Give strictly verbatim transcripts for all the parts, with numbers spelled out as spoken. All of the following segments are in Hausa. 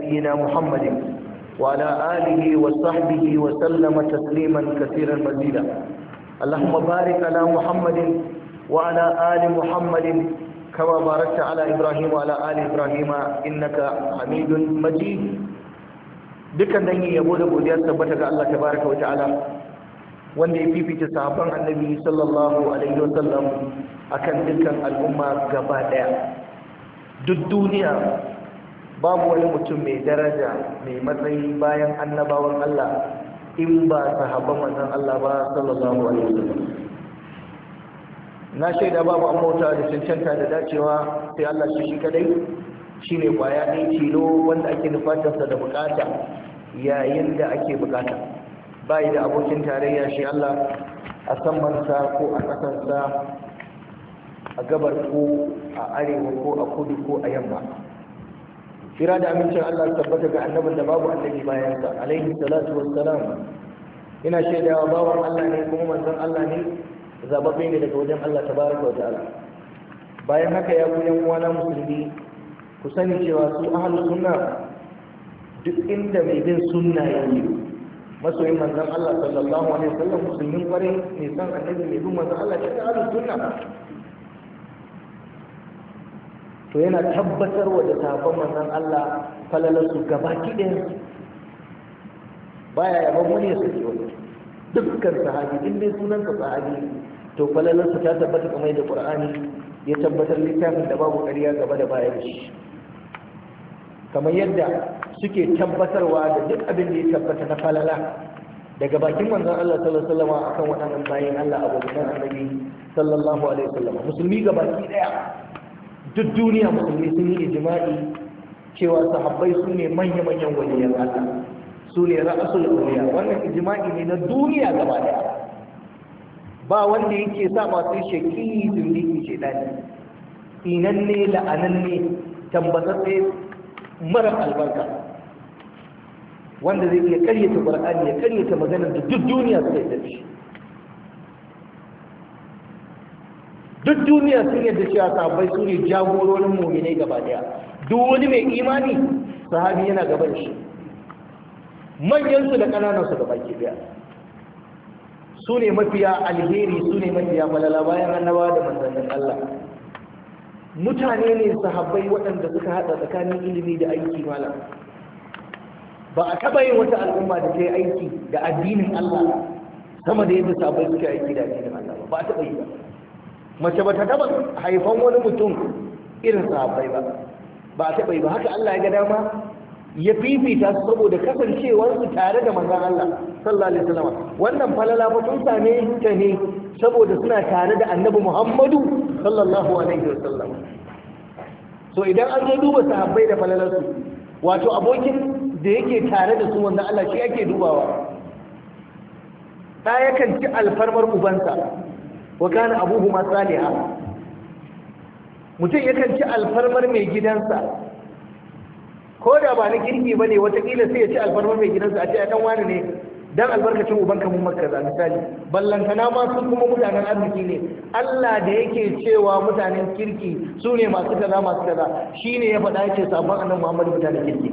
نبينا محمد وعلى آله وصحبه وسلم تسليما كثيرا مزيدا. اللهم بارك على محمد وعلى آل محمد كما باركت على إبراهيم وعلى آل إبراهيم إنك حميد مجيد. dukkan dangi yabo da godiya tabbata ga Allah tabaraka wa ta'ala wanda ya fifita sahabban annabi sallallahu alaihi wa sallam akan dukkan al'umma gaba daya. Duk duniya babu wani mutum mai daraja mai matsayi bayan annabawan Allah in ba sahabban manzon Allah ba sallallahu alaihi wa sallam. Na shaida babu an mota da cancanta da dacewa sai Allah shi shi kadai shine kwaya ɗaya tilo wanda ake nufatarsa da bukata yayin da ake bukata. Bai da abokin tarayya shi Allah a samansa ko a ƙasarsa, a gabar ko a arewa ko a kudu ko a yamma. Kira da amincin Allah tabbata ga annabin da babu annabi bayansa alaihi salatu wassalam. Ina shaidawa bawan Allah ne kuma manzon Allah ne, zababbe ne daga wajen Allah tabaraka wa ta'ala. Bayan haka ya ku yan uwana musulmi, ku sani cewa su ahlus sunna duk inda mai bin sunna yake masoyin manzon Allah sallallahu alaihi wasallam musulmin kware ne san annabi mai bin manzon Allah shi ahlus sunna to yana tabbatar wa da sahabban manzon Allah falalarsu gabaki ɗayan baya yaban wani ya saki wani. Dukkan sahabi in dai sunansa sahabi to falalarsu ta tabbata kamar da Qur'ani ya tabbatar littafin da babu ƙarya gaba da baya da shi, kamar yadda suke tabbatarwa da duk abin da ya tabbata na falala daga bakin manzon Allah sallallahu alaihi wasallam akan waɗannan bayin Allah abokan annabi sallallahu alaihi wasallam. Musulmi gabaki daya duk duniya musulmi sun yi ijma'i cewa sahabbai su ne manya-manyan waliyan Allah, su ne ra'asul awliya. Wannan ijma'i ne na duniya gaba daya, ba wanda yake sa masu shaki zindiki shedani inanne la'ananne tambatsatse mara albarka wanda zai iya karyata Qur'ani ya karyata maganar da duk duniya suka yi dace. Duk duniya sun yadda cewa sahabbai su ne jagororin mu'minai gaba daya. Duk wani mai imani sahabi yana gaban shi, manyan su da kananan su gaba ke daya. Su ne mafiya alheri, su ne mafiya falala bayan annabawa da manzannin Allah. Mutane ne sahabbai waɗanda suka haɗa tsakanin ilimi da aiki malam. Ba a taɓa yin wata al'umma da ta yi aiki da addinin Allah sama da yadda sahabbai suka aiki da addinin Allah ba. Ba a taɓa yi ba. Mace ba ta taɓa haifan wani mutum irin sahabbai ba. Ba a taɓa yi ba. Haka Allah ya ga dama ya fifita su saboda kasancewarsu tare da manzon Allah sallallahu alaihi wasallam. Wannan falala fa sun same ta ne saboda suna tare da Annabi Muhammadu sallallahu alaihi wasallam. So idan an zo duba sahabbai da falalarsu, wato abokin da yake tare da su wanda Allah shi ake dubawa. Da yakan ci alfarmar ubansa, wa kana abuhuma salihah. Mutum yakan ci alfarmar mai gidansa, ko da ba na kirki ba ne, watakila sai ya ci alfarmar mai gidansa a ce a ɗan wani ne dan albarkacin ubanka mun maka za misali. Ballantana ma sun kuma mutanen arziki ne. Allah da yake cewa mutanen kirki su ne masu kaza masu kaza shine ya faɗa yake sabon annabi Muhammad mutanen kirki.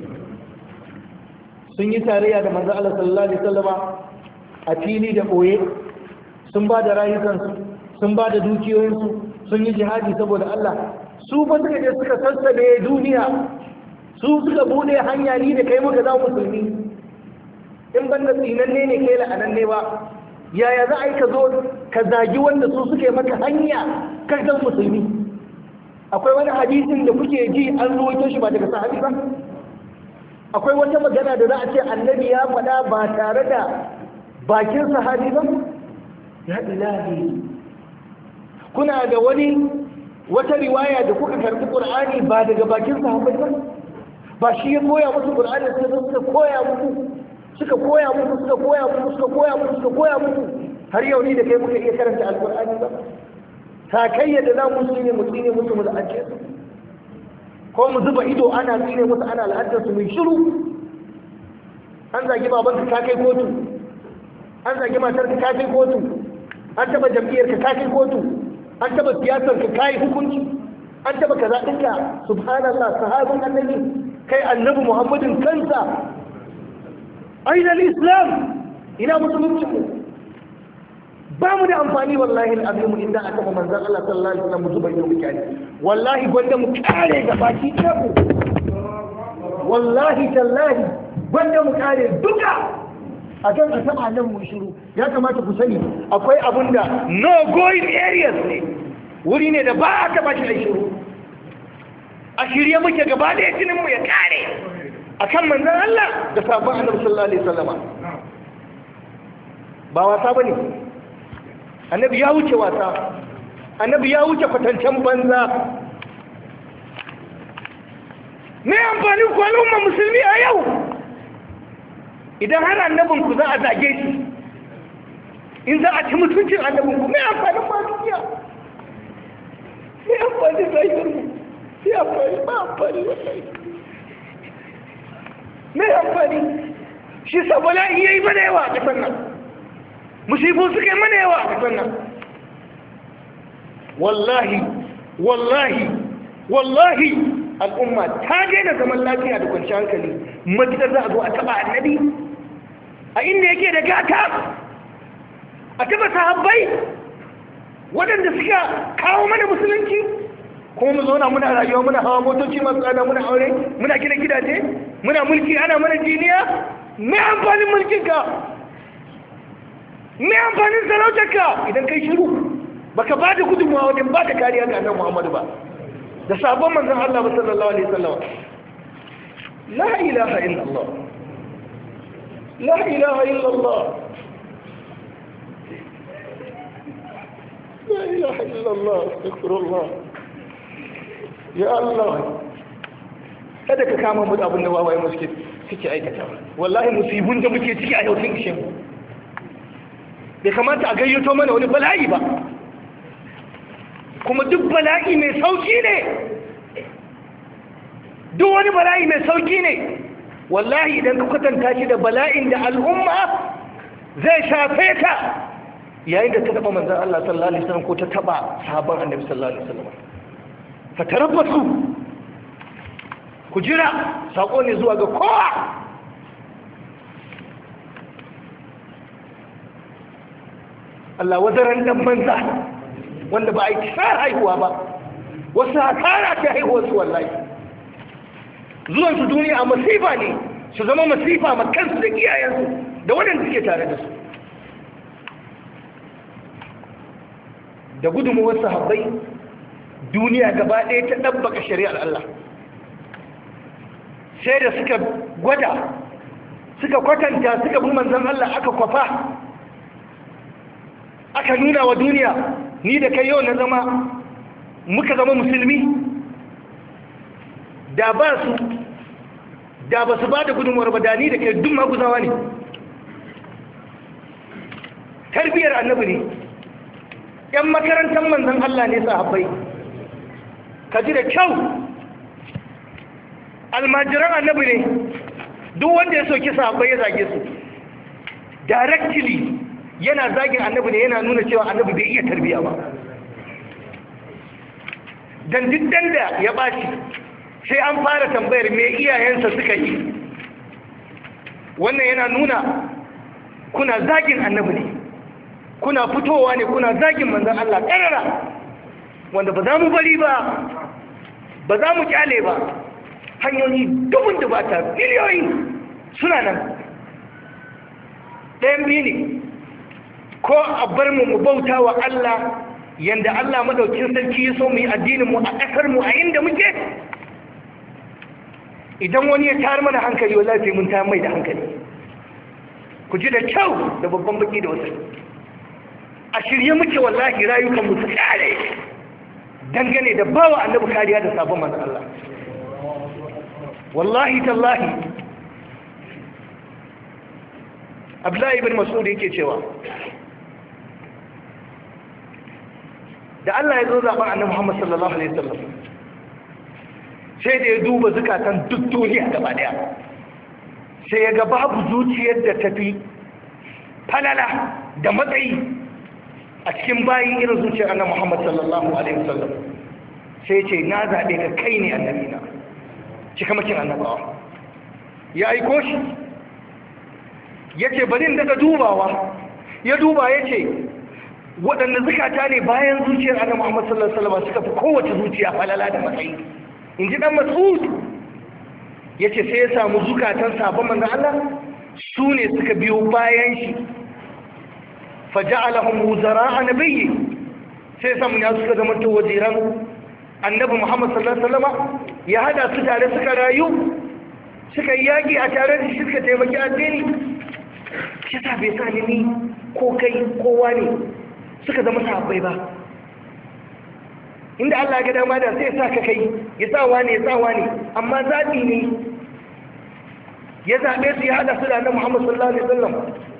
Sun yi tarayya da manzo Allah sallallahu alaihi wasallama a fili da boye, sun ba da rayukansu, sun ba da dukiyoyinsu, sun yi jihadi saboda Allah. Su fa suka je suka sassabe duniya, su suka bude hanya ni da kai muka za musulmi. In ban da tsinanne ne kai la'ananne ba, yaya za a yi ka zo ka zagi wanda su suke maka hanya kan zan musulmi? Akwai wani hadisin da kuke ji an ruwaito shi ba daga sahabi ba? Akwai wata magana da za a ce annabi ya faɗa ba tare da bakin sahabi ba? Ya ilahi, kuna da wani wata riwaya da kuka karɓi Qur'ani ba daga bakin sahabbai ba? Ba shi ya koya musu Qur'ani sai suka koya muku suka koya muku suka koya muku suka koya muku suka koya muku har yau ni da kai muka iya karanta alqur'ani ba? Ta kai yadda za mu tsine mu tsine musu mu la'ace su, ko mu zuba ido ana tsine musu ana la'ace su mu shiru? An zagi babanka ka kai kotu, an zagi matarka ka kai kotu, an taba jam'iyyar ka ka kai kotu, an taba siyasar ka kai hukunci, an taba kaza dinka subhanallah sahabin annabi kai annabi muhammadin kansa aina islam ina musulunci mu ba mu da amfani wallahi alazim inda aka ba manzon Allah sallallahu alaihi wasallam zuba yau mutane wallahi gwanda mu kare ga baki ku wallahi tallahi gwanda mu kare duka a kan a taba nan mu shiru ya kamata ku sani akwai abunda no going areas ne wuri ne da ba a taba shi a shiru a shirye muke gaba da jinin mu ya kare akan manzon Allah da sabon annabi sallallahu alaihi wasallam ba wasa bane annabi ya wuce wasa annabi ya wuce kwatancen banza me amfani ku al'umma musulmi a yau idan har annabin ku za a zage shi in za a ci mutuncin annabin ku me amfanin ma duniya me amfani zahir mu me amfani ba amfani wallahi me amfani shi saboda yayi bane yawa a kasar nan musibu suke mana yawa a kasar nan wallahi wallahi wallahi al'umma ta daina zaman lafiya da kwanciyar hankali matuƙar za a zo a taɓa annabi a inda yake da gata a taɓa sahabbai waɗanda suka kawo mana musulunci kuma mu zauna muna rayuwa muna hawa motoci masu tsada muna aure muna gina gidaje muna mulki ana mana jiniya me amfanin mulkinka me amfanin sarautarka idan kai shiru baka ba da gudunmawa wajen ba da kariya ga annabi Muhammadu ba da sabon manzon Allah sallallahu alaihi wasallam la ilaha illallah la ilaha illallah la ilaha illallah astaghfirullah ya Allah kada ka kama mu da abin da wawaye mu suke suke aikata wallahi musibun da muke ciki a yau sun ishe mu bai kamata a gayyato mana wani bala'i ba kuma duk bala'i mai sauki ne duk wani bala'i mai sauki ne wallahi idan ka kwatanta shi da bala'in da al'umma zai shafe ta yayin da ta taba manzon Allah sallallahu alaihi wasallam ko ta taba sahabban annabi sallallahu alaihi wasallam fa tarabbasu ku jira sako ne zuwa ga kowa Allah wadaran dan banza wanda ba a yi kisar haihuwa ba wasu hasara ta haihuwarsu wallahi zuwansu duniya a masifa ne su zama masifa ma kansu da iyayensu da waɗanda suke tare da su da gudunmuwar sahabbai duniya gaba ɗaya ta ɗabbaka shari'ar Allah sai da suka gwada suka kwatanta suka bi manzon Allah aka kwafa aka nuna wa duniya ni da kai yau na zama muka zama musulmi da ba su da ba su ba da gudunmuwar ba da ni da kai duk maguzawa ne tarbiyar annabi ne yan makarantar manzon Allah ne sahabbai ka ji da kyau almajiran annabi ne duk wanda ya soki sahabbai ya zage su directly yana zagin annabi ne yana nuna cewa annabi bai iya tarbiya ba dan duk da ya bashi sai an fara tambayar me iyayensa suka yi wannan yana nuna kuna zagin annabi ne kuna fitowa ne kuna zagin manzon Allah karara wanda ba za mu bari ba ba za mu kyale ba hanyoyi dubun dubata biliyoyi suna nan ɗayan biyu ne ko a bar mu mu bauta wa Allah yanda Allah madaukin sarki ya so mu yi addinin mu a ƙasar mu a inda muke idan wani ya tar mana hankali wallahi sai mun ta mai da hankali ku ji da kyau da babban baki da wasu a shirye muke wallahi rayukan mu su kare dangane da bawa annabi kariya da sabon manzon Allah wallahi tallahi Abdullahi ibn Mas'ud yake cewa da Allah ya zo zaɓen annabi Muhammad sallallahu alaihi wasallam sai da ya duba zukatan duk duniya gaba daya sai ya ga babu zuciyar da tafi falala da matsayi a cikin bayin irin zuciyar annabi Muhammad sallallahu alaihi wasallam sai ce na zaɓe ka kai ne annabina cikamakin annabawa ya aiko shi ya ce bari in daga dubawa ya duba ya ce waɗanda zukata ne bayan zuciyar annabi Muhammad sallallahu alaihi wasallam suka fi kowace zuciya falala da matsayi in ji dan Mas'ud ya ce sai ya samu zukatan sabon manzon Allah su ne suka biyo bayan shi faja'alahum wuzara'a nabiyyi sai samu ya suka zama to waziran annabi Muhammad sallallahu alaihi wasallam ya hada su tare suka rayu suka yi yaki a tare da shi suka taimaki addini shi ta bai sa ni ko kai kowa ne suka zama sahabbai ba inda Allah ya ga dama da sai ya sa ka kai ya sa wani ya sa wani amma zabi ne ya zabe su ya hada su da annabi Muhammad sallallahu alaihi wasallam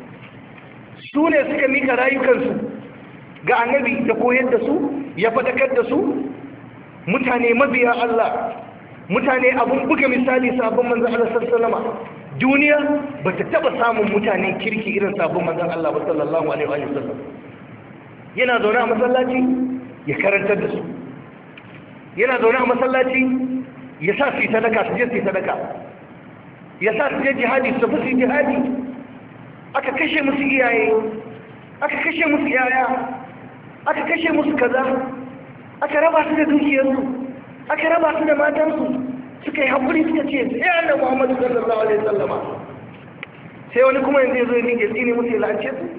su ne suka mika rayukansu ga annabi da koyar da su ya fadakar da su mutane mabiya Allah mutane abun buga misali sabon manzon Allah sallallahu alaihi wasallam duniya bata taba samun mutane kirki irin sabon manzon Allah sallallahu alaihi wasallam yana zaune a masallaci ya karantar da su yana zaune a masallaci ya sa su yi sadaka su je su yi sadaka ya sa su je jihadi su tafi su yi jihadi aka kashe musu iyaye aka kashe musu yaya aka kashe musu kaza aka raba su da dukiyarsu aka raba su da matansu suka yi haƙuri suka ce sai annabi Muhammadu sallallahu alaihi wasallama sai wani kuma yanzu ya zo ya nike tsini musu ya la'ance su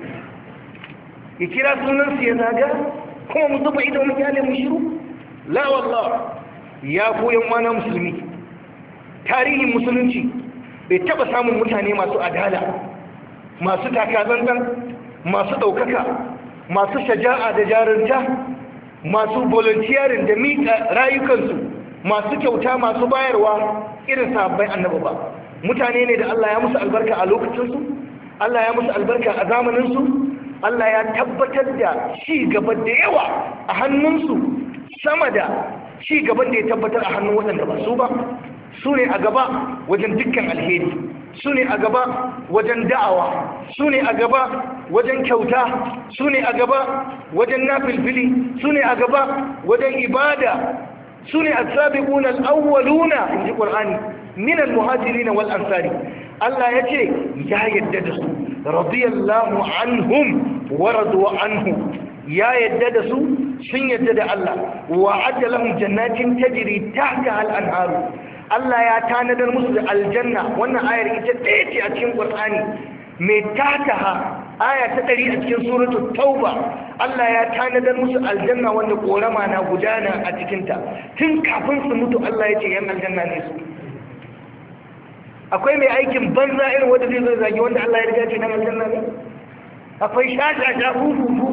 ya kira sunansu ya zaga kuma mu zuba idan mu kyale mu shiru la wallah ya koyan wana musulmi tarihin musulunci bai taba samun mutane masu adala masu takazantan masu ɗaukaka masu shaja'a da jarunta masu volunteering da miƙa rayukansu masu kyauta masu bayarwa irin sahabbai annabi ba mutane ne da Allah ya musu albarka a lokacinsu Allah ya musu albarka a zamaninsu Allah ya tabbatar da ci gaba da yawa a hannunsu sama da ci gaban da ya tabbatar a hannun waɗanda ba su ba su ne a gaba wajen dukkan alheri su ne a gaba wajen da'awa su ne a gaba wajen kyauta su ne a gaba wajen nafilfili su ne a gaba wajen ibada su ne a sabiquna al-awwaluna inji qur'ani min al-muhajirin wal ansari Allah ya ce ya yadda da su radiyallahu anhum wa radu anhu ya yadda da su sun yadda da Allah wa adda lahum jannatin tajri tahtaha al-anharu Allah ya tanadar musu da aljanna wannan ayar ita ɗaya ce a cikin Qur'ani mai tataha aya ta ɗari a cikin suratul tauba Allah ya tanadar musu aljanna wanda korama na gudana a cikinta tun kafin su mutu Allah ya ce yan aljanna ne su akwai mai aikin banza irin wanda zai zo zagi wanda Allah ya riga ce nan aljanna ne akwai shashasha fufufu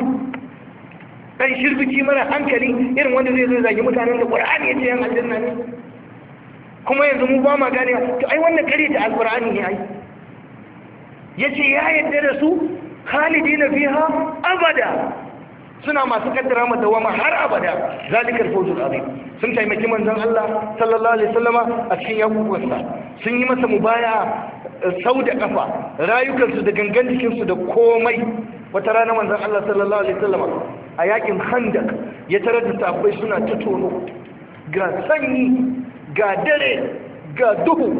dan shirbici mara hankali irin wanda zai zo zagi mutanen da Qur'ani ya ce yan aljanna ne kuma yanzu mu ba ma gane to ai wannan kare ta alqur'ani ne ai yace ya yadda da su khalidina fiha abada suna masu kaddara mata dawama har abada zalikal fawzul azim sun taimaki manzon Allah sallallahu alaihi wasallama a cikin yakuwarsa sun yi masa mubaya sau da kafa rayukansu da gangan jikinsu da komai wata rana manzon Allah sallallahu alaihi wasallama a yakin Khandaq ya tarar da sahabbai suna ta tono ga sanyi ga dare ga duhu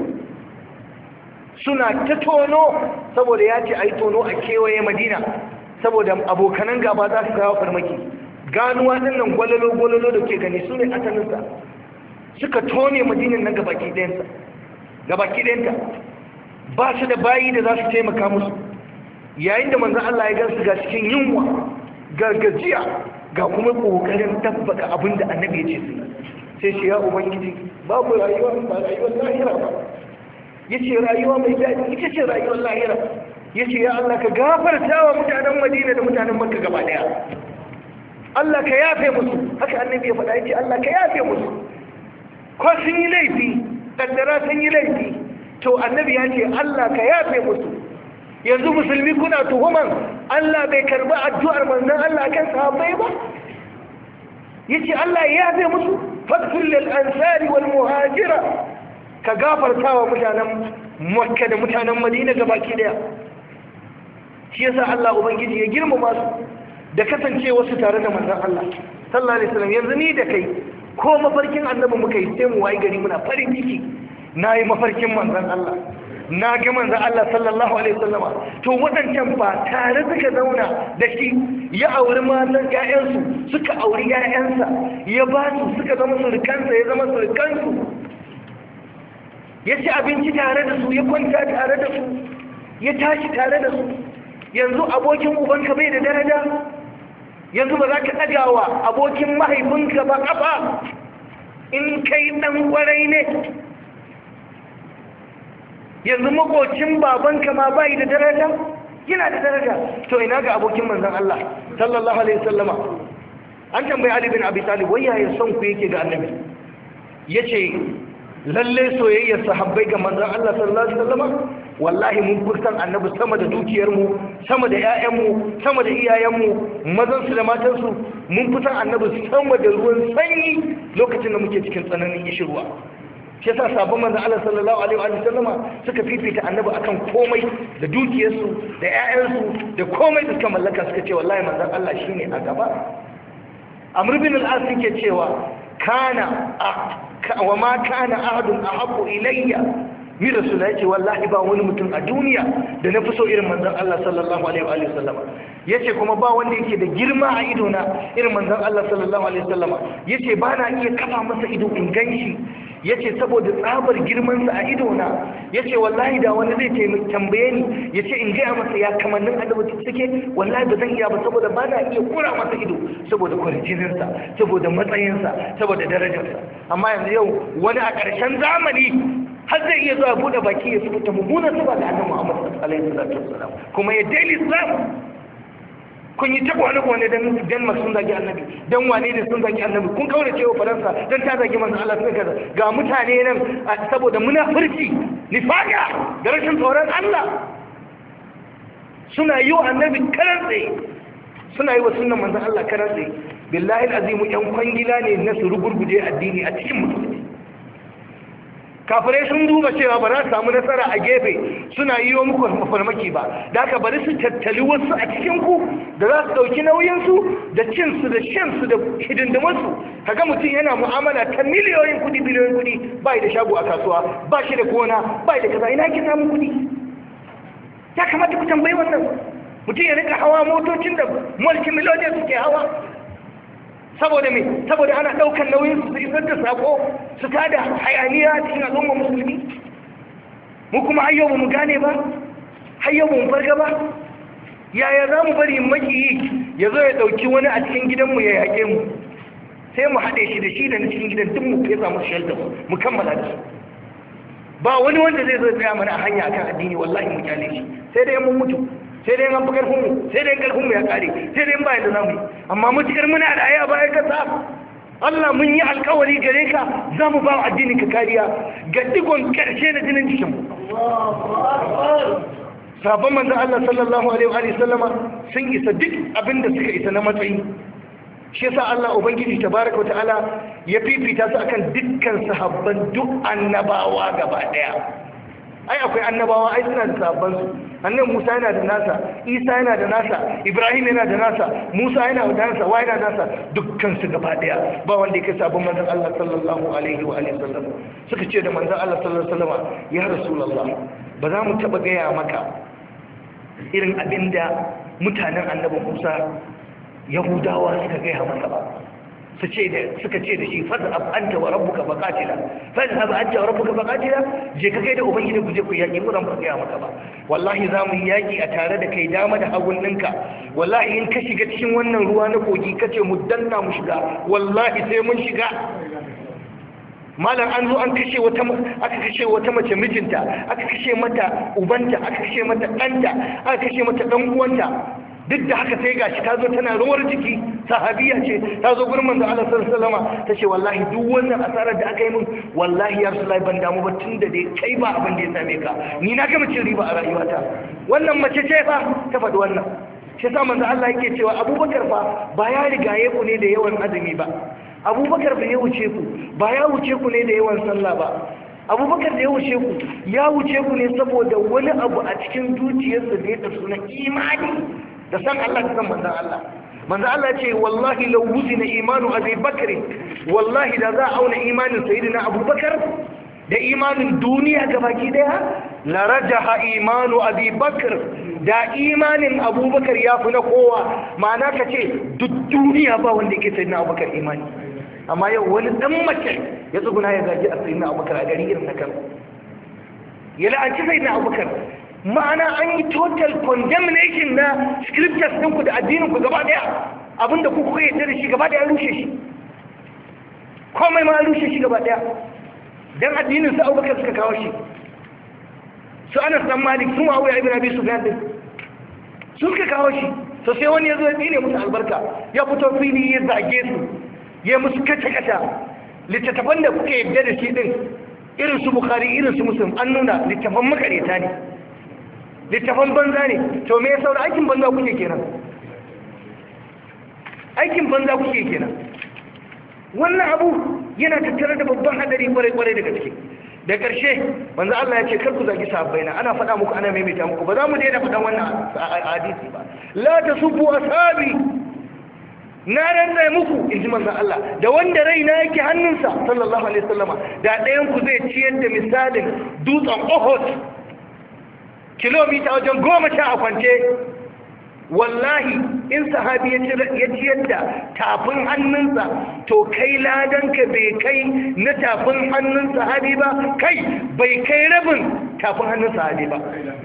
suna ta tono saboda ya ce a yi tono a kewaye Madina saboda abokanan gaba za su kawo farmaki ganuwa ɗin nan gwalolo-gwalolo da ke gani su ne asalinsa suka tone Madinan nan gabaki ɗayanta gabaki ɗayanta ba su da bayi da za su taimaka musu yayin da manzan Allah ya gansu ga cikin yunwa ga gajiya ga kuma ƙoƙarin tabbaka abin da annabi ya ce su sai shi ya ubangiji babu rayuwa ba rayuwar lahira ba ya ce rayuwa mai daɗi ita ce rayuwar lahira ya ce ya Allah ka gafarta wa mutanen Madina da mutanen Makka gaba ɗaya Allah ka yafe musu haka annabi ya faɗa ya ce Allah ka yafe musu ko sun yi laifi kaddara sun yi laifi to annabi ya ce Allah ka yafe musu yanzu musulmi kuna tuhuman Allah bai karbi addu'ar manzon Allah kan sahabbai ba yace Allah ya yafe musu fadful lil ansari wal muhajira ka gafarta wa mutanen Makka da mutanen Madina gabaki daya shi yasa Allah ubangiji ya girmama su da kasance wasu tare da manzon Allah sallallahu alaihi wasallam yanzu ni da kai ko mafarkin annabi muka yi sai mu wayi gari muna farin ciki nayi mafarkin manzon Allah na ga manzon Allah sallallahu alaihi wasallama. To wadancan ba tare suka zauna da shi ya auri matan ƴaƴansu suka auri ƴaƴansa ya ba su suka zama surukansa ya zama surukansu ya ci abinci tare da su ya kwanta tare da su ya tashi tare da su. Yanzu abokin ubanka bai da daraja? Yanzu ba za ka ɗagawa abokin mahaifinka ba ƙafa in kai ɗan ƙwarai ne? Yanzu makocin babanka ma bai da daraja? Yana da daraja. To ina ga abokin manzon Allah sallallahu alaihi wasallama. An tambayi Ali bin Abi Talib wai yaya son ku yake ga annabi? Yace lalle soyayyar sahabbai ga manzon Allah sallallahu alaihi wasallama wallahi mun furtan annabi sama da dukiyarmu, sama da ƴaƴanmu, sama da iyayenmu, mazansu da matansu. Mun fitan annabi sama da ruwan sanyi lokacin da muke cikin tsananin ishirwa. Shi yasa sabon manzon Allah sallallahu alaihi wa sallama suka fifita annabi akan komai, da dukiyarsu, da ƴaƴansu, da komai da suka mallaka. Suka ce wallahi manzon Allah shine a gaba. Amr bin al-As yake cewa kana wa ma kana ahadun ahabbu ilayya mi rasulullahi ce wallahi ba wani mutum a duniya da na fi so irin manzon Allah sallallahu alaihi wa sallama. Yace kuma ba wanda yake da girma a ido na irin manzon Allah sallallahu alaihi wa sallama. Yace ba na iya kafa masa ido in ganshi. Yace saboda tsabar girman sa a ido na. Yace wallahi da wani zai taimaki tambaye ni yace in ga masa ya kamannin annabi suke wallahi ba zan iya ba saboda ba na iya kura masa ido saboda kwarjinin sa, saboda matsayin sa, saboda darajar sa. Amma yanzu yau wani a ƙarshen zamani har zai iya zuwa bude baki ya fita mummunan saba da annabi Muhammad alaihi salatu wassalam kuma ya daili Islam. Kun yi tabo wani wani dan Denmark sun zagi annabi, dan wane ne sun zagi annabi, kun kaura cewa Faransa dan ta zagi manzon Allah sun kaza. Ga mutane nan saboda munafurci, nifaka da rashin tsoron Allah suna yi wa annabi karantse, suna yi wa sunnan manzon Allah karantse. Billahi alazimu yan kwangila ne na su rugurguje addini a cikin musulmi. Kafirai sun duba cewa ba za su samu nasara a gefe suna yi wa muku mafarmaki ba, da aka bari su tattali wasu a cikinku da za su ɗauki nauyinsu da cinsu da shansu da hidindimarsu. Kaga mutum yana mu'amala ta miliyoyin kudi biliyoyin kudi ba da shago a kasuwa, ba shi da gona, ba da kaza, ina ki samun kudi? Ya kamata ku tambayi wannan. Mutum ya rika hawa motocin da mulki miliyoniya suke hawa. Saboda me? Saboda ana ɗaukar nauyin su isar da sako su tada hayaniya cikin al'umma musulmi. Mu kuma har yau mu gane ba, har yau mu farga ba. Yaya za mu bari makiyi ya zo ya ɗauki wani a cikin gidanmu ya yaƙe mu? Sai mu haɗe shi da shi da na cikin gidan duk mu fesa musu shelter mu kammala da su. Ba wani wanda zai zo tsaya mana a hanya akan addini wallahi mu kyale shi. Sai dai mun mutu. Sai dai an fi karfinmu, sai dai karfinmu ya kare, sai dai bayan da zamu yi. Amma mutukar muna da aya bayan kasa, Allah mun yi alkawari gare ka za mu ba wa addinin ka kariya ga digon karshe na jinin jikinmu. Sabon manzan Allah sallallahu alaihi wa sallama sun isa duk abin da suka isa na matsayi. Shi yasa Allah Ubangiji tabaraka wa ta'ala ya fifita su akan dukkan sahabban duk annabawa gaba daya. Ai akwai annabawa ai suna da sabban su. Annabi Musa yana da nasa, Isa yana da nasa, Ibrahim yana da nasa, Musa yana da nasa, wa yana da nasa, dukkan su gaba daya ba wanda yake sabon manzon Allah sallallahu alaihi wa alihi wasallam. Suka ce da manzon Allah sallallahu alaihi wasallam, ya rasulullah ba za mu taba gaya maka irin abinda mutanen annabi Musa Yahudawa suka gaya maka ba. suka ce da shi fadhhab anta wa rabbuka faqatila fadhhab anta wa rabbuka faqatila je ka kai da ubangiji ku je ku yaki mu ran ba ga maka ba wallahi za mu yi yaki a tare da kai dama da hagun ninka wallahi in ka shiga cikin wannan ruwa na kogi kace mu danna mu shiga wallahi sai mun shiga malam an zo an kashe wata aka kashe wata mace mijinta aka kashe mata ubanta aka kashe mata ɗanta aka kashe mata ɗan uwanta duk da haka sai gashi ta zo tana rawar jiki sahabiya ce ta zo gurin manzo Allah sallallahu alaihi wasallam tace wallahi duk wannan asarar da aka yi min wallahi ya rasulullahi ban damu ba tunda dai kai ba abin da ya same ka ni na gama cin riba a rayuwata wannan mace ce fa ta faɗi wannan shi sa manzo Allah yake cewa Abubakar fa ba ya rigaye ku ne da yawan azumi ba Abubakar bai wuce ku ba ya wuce ku ne da yawan sallah ba Abubakar da ya wuce ku ya wuce ku ne saboda wani abu a cikin zuciyarsa da ya tafi na imani da san Allah da san manzan Allah manzan Allah ce wallahi law wuzina imanu Abi Bakr wallahi da za a auna imanin sayyidina abubakar da imanin duniya gabaki daya la rajaha imanu abi bakr da imanin abubakar ya fi na kowa. ma'ana ka ce duk duniya ba wanda yake sayyidina abubakar imani, amma yau wani dan mace ya tsuguna ya zagi a sayyidina abubakar a gari irin na kan ya la'anci sayyidina abubakar. ma'ana an yi total condemnation na scriptures ɗinku da addininku gaba daya, abinda ku kuka yadda da shi gaba daya rushe shi, komai ma rushe shi gaba daya. dan addinin su abubakar suka kawo shi, su anas dan malik su ma'auya ibn abi sufyan din sun ka kawo shi. to sai wani ya zo ya tsine musu albarka, ya fito fili ya zage su, ya musu kace kata. littattafan da kuka yadda da shi din irin su bukhari irin su muslim an nuna littattafan makareta ne, littattafan banza ne. to me ya saura? aikin banza kuke kenan, aikin banza kuke kenan. wannan abu yana tattare da babban hadari kwarai-kwarai da gaske. da ƙarshe manzo Allah ya ce kar ku zagi sahabbaina, ana faɗa muku ana maimaita muku, ba za mu daina faɗan wannan hadisi ba. la tasubbu ashabi, na rantsa muku inji manzo Allah da wanda raina yake hannunsa sallallahu alaihi wasallama, da ɗayan ku zai ciyar da misalin dutsen Uhud kilomita wajen goma sha a kwance, wallahi in sahabi ya ciyar da tafin hannunsa to kai ladanka bai kai na tafin hannun sahabi ba, kai bai kai rabin tafin hannun sahabi ba.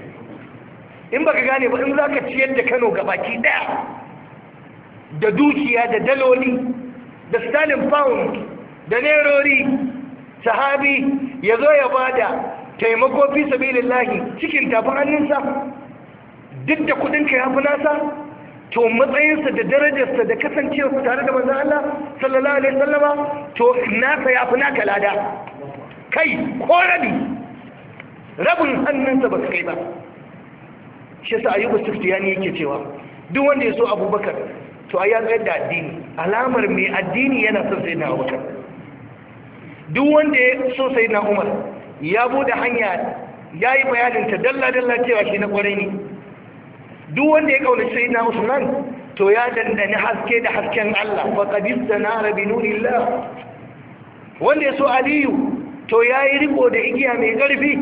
in baka gane ba, in za ka ciyar da Kano gabaki daya da dukiya da daloli da sterling pound da nerori, sahabi ya zo ya bada taimako fi sabilillahi cikin tafin hannunsa, duk da kudinka ya fi nasa, to matsayinsa da darajarsa da kasancewa tare da manzon Allah sallallahu alaihi wasallama, to nasa ya fi naka lada, kai ko rabi rabin hannunsa ba kai ba. shi sa Ayyubu Sufyani yake cewa duk wanda ya so Abubakar to ai ya tsayar da addini, alamar mai addini yana son sayyidina Abubakar. duk wanda ya so sayyidina Umar ya bude hanya yayi bayanin ta dalla dalla cewa shi na kwarai ne. duk wanda ya kauna sayyidina Usman to ya dandani haske da hasken Allah, fa qadista nara bi nurillah. wanda ya so Aliyu to yayi riko da igiya mai karfi.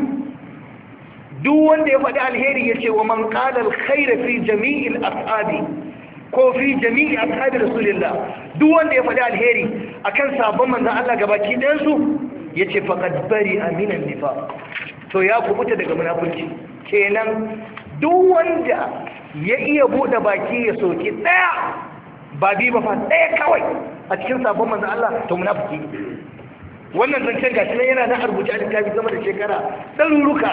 duk wanda ya faɗi alheri yace wa man qala alkhaira fi jami'il ashabi ko fi jami'i ashabi rasulillah, duk wanda ya faɗi alheri akan sabon manzon Allah gabaki ɗayan su yace faqad bari aminan nifaq, to ya kubuta daga munafurci. kenan duk wanda ya iya bude baki ya soki daya ba bi ba fa daya kawai a cikin sabon manzon Allah to munafiki. wannan zancen gashi nan yana da rubuce a littafi sama da shekara ɗaruruka.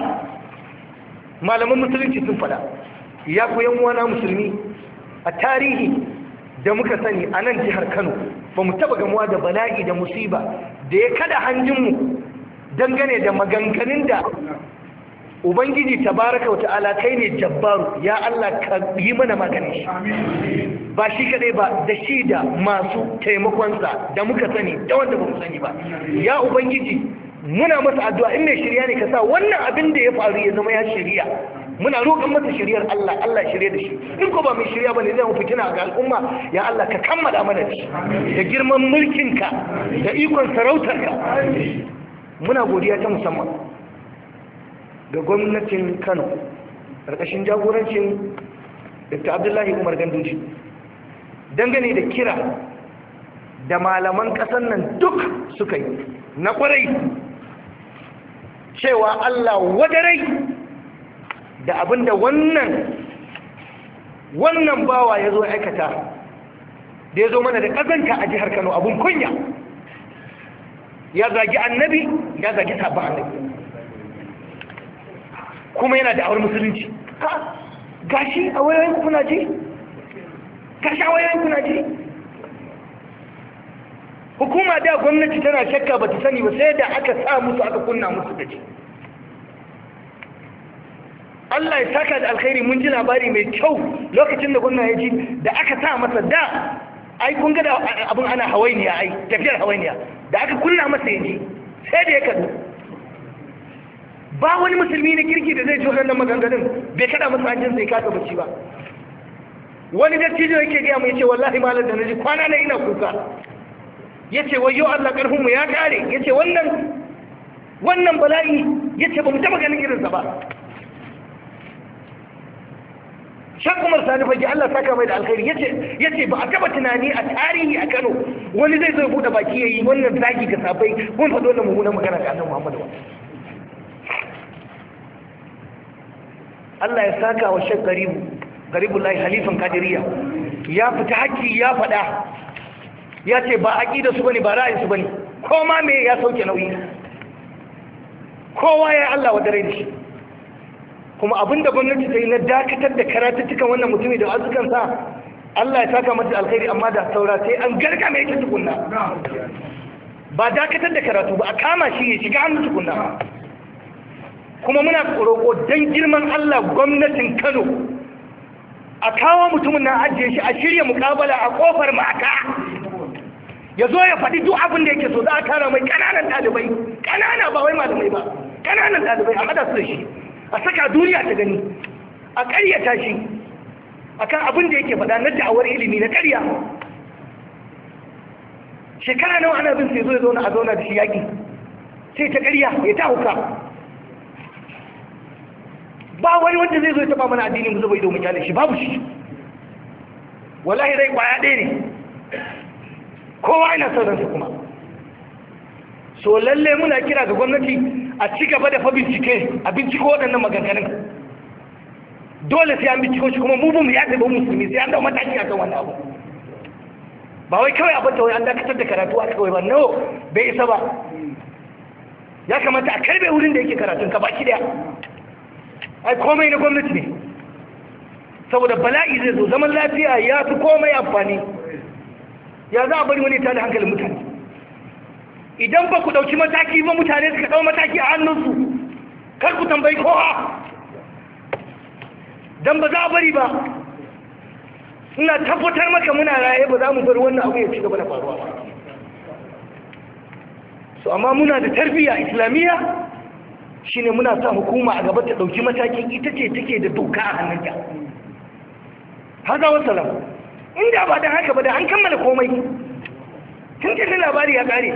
malaman musulunci sun fada. ya koyan uwana musulmi, a tarihi da muka sani a nan jihar Kano ba mu taba gamuwa da bala'i da musiba da ya kada hanjinmu dangane da maganganun da Ubangiji tabaraka wata'ala kai ne jabbaru, ya Allah ka yi mana maganin shi. ba shi kadai ba, da shi da masu taimakonsa da muka sani da wanda ba mu sani ba. ya Ubangiji muna masa addu'a in mai shirya ne ka sa wannan abin da ya faru ya zama ya shirya. muna roƙon masa shiryar Allah, Allah shirye da shi. in ko ba mai shirya bane zai mu fitina ga al'umma, ya Allah ka kammala mana da shi da girman mulkinka da ikon sarautarka. muna godiya ta musamman ga gwamnatin Kano ƙarƙashin jagorancin Doctor Abdullahi Umar Ganduje dangane da kira da malaman ƙasar nan duk suka yi na ƙwarai cewa Allah wadarai da abinda wannan wannan bawa ya zo aikata, da ya zo mana da ƙazanta a jihar Kano, abun kunya. ya zagi annabi, ya zagi sabon annabi, kuma yana da awar musulunci. gashi a wayoyin kuna ji gashi a wayoyin kuna ji hukuma da gwamnati tana shakka ba ta sani ba sai da aka sa musu aka kunna musu gaji. Allah ya saka da alkhairi, mun ji labari mai kyau lokacin da gwamna ya ji da aka sa masa da ai kun ga abin ana hawainiya, ai tafiyar hawainiya da aka kunna masa ya ji sai da ya kadu. ba wani musulmi na kirki da zai ji waɗannan maganganun bai kada masa hanjin sai kasa bacci ba. wani dattijo yake gaya mai ce wallahi malar da na ji kwana na ina kuka yace wayyo Allah karfin mu ya kare yace wannan wannan bala'i yace ba mu taba ganin irinsa ba. Shan Umar Sani Fage Allah saka mai da alkhairi yace yace ba a taba tunani a tarihi a Kano wani zai zo bude baki yayi wannan zagi ga safai mun faɗo wannan mummunan magana ga Annabi Muhammad wa Allah ya saka wa Sheikh Garibu Garibullahi Halifan Kadiriya ya fita haƙƙi ya faɗa ya ce ba aqida su bane ba ra'ayin su bane ko ma me ya sauke nauyi kowa ya Allah wa dare da shi kuma abinda gwamnati ta yi na dakatar da karatuttukan wannan mutumi da azukansa Allah ya saka mata alkhairi amma da saura sai an gargame yake tukunna ba dakatar da karatu ba a kama shi ya shiga hannu tukunna. Kuma muna roƙo don girman Allah gwamnatin Kano a kawo mutumin na ajiye shi a shirya muƙabala a ƙofar mata ya zo ya faɗi duk abin da yake so za a tara mai ƙananan ɗalibai ƙanana ba wai malamai ba ƙananan ɗalibai a haɗa su da shi a saka duniya ta gani a ƙaryata shi akan abin da yake faɗa na da'awar ilimi na ƙarya. Shekara nawa ana bin sai zo ya zauna a zauna da shi yaƙi sai ta ƙarya ya ta hauka ba wani wanda zai zo ya taɓa mana addini mu zuba domin kyale shi babu shi wallahi rai ƙwaya ɗaya ne kowa yana son ransa kuma. So lalle muna kira ga gwamnati a ci gaba da fa bincike a binciko waɗannan maganganun dole sai an binciko shi kuma mu bu mu yaɗe ba musulmi sai an dau mataki akan wannan abu ba wai kawai abin da wai an dakatar da karatu a kawai ba no bai isa ba ya kamata a karbe wurin da yake karatun ka baki daya ai komai na gwamnati ne saboda bala'i zai zo zaman lafiya ya fi komai amfani ya za a bari wani ta da hankalin mutane idan ba ku ɗauki mataki ba mutane suka ɗau mataki a hannunsu kar ku tambayi kowa don ba za a bari ba ina tabbatar maka muna raye ba za mu bar wannan abu ya ci gaba da faruwa ba. So amma muna da tarbiyya islamiyya shine muna sa hukuma a gaba ta ɗauki matakin ita ce take da doka a hannunta haza wasalam inda ba don haka ba da an kammala komai tun ce labari ya ƙare.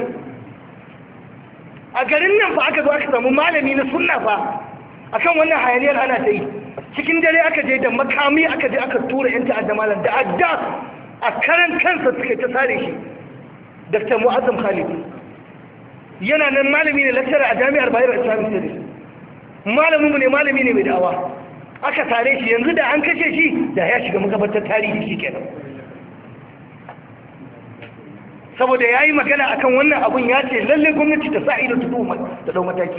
A garin nan fa aka zo aka samu malami na sunna fa akan wannan hayaniyar ana ta yi cikin dare aka je da makami aka je aka tura yan ta'adda malam da adda a karan kansa suka ta sare shi. Dakta Mu'azzam Khalid yana nan malami ne lecturer a jami'ar Bayero Islamic Studies malamin mu ne malami ne mai da'awa aka sare shi yanzu da an kashe shi da ya shiga makabartar tarihi shikenan saboda ya yi magana akan wannan abun ya ce lalle gwamnati ta sa ido ta dau mataki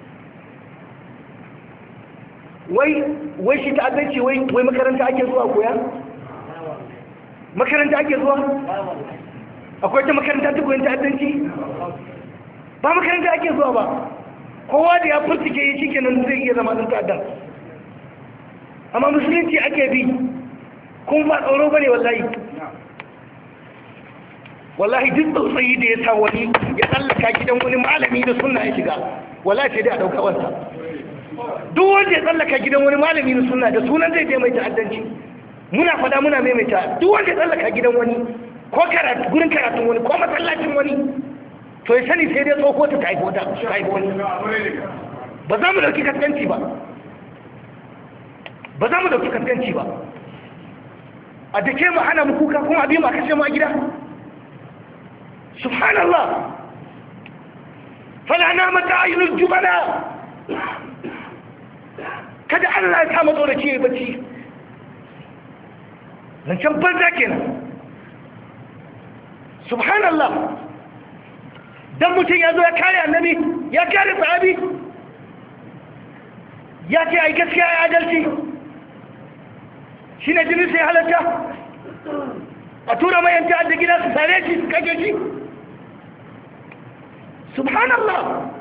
wai wai shi ta'addanci wai wai makaranta ake zuwa koya makaranta ake zuwa akwai ta makaranta ta koyan ta'addanci ba makaranta ake zuwa ba kowa da ya furtike yi shi kenan zai iya zama ɗan ta'addan amma musulunci ake bi kuma ba tsoro bane wallahi wallahi duk tsautsayi da ya sa wani ya tsallaka gidan wani malami da sunna ya shiga wallahi sai dai a dauka wansa duk wanda ya tsallaka gidan wani malami da sunna da sunan zai je mai ta'addanci muna fada muna maimaita duk wanda ya tsallaka gidan wani ko karatu gurin karatun wani ko masallacin wani to ya sani sai dai tsoko ta taifo ta taifo wani ba za mu dauki kaskanci ba ba za mu dauki kaskanci ba a dake mu hana mu kuka kuma abin ma kashe mu a gida subhanallah fala namata ayyul jubana kada Allah ya kama tsoraci ya bacci zancen banza kenan subhanallah dan mutum ya zo ya kare annabi ya kare sahabi ya ce ai gaskiya ya adalci shine jini sai halatta a tura mai yanta da gida su sare shi su kage shi subhanallah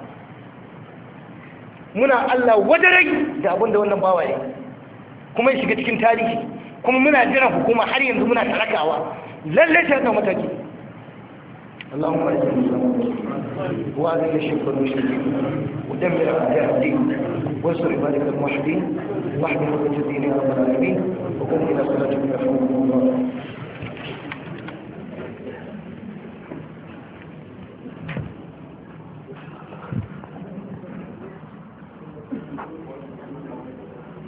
muna Allah wadarai da abinda wannan bawaye kuma ya shiga cikin tarihi kuma muna jiran hukuma har yanzu muna talakawa lalle ta da mataki اللهم اجعل الاسلام واذل الشرك والمشركين ودمر اعداء الدين وانصر عبادك الموحدين واحمي حجه الدين يا رب العالمين وقم الى صلاتك يرحمكم الله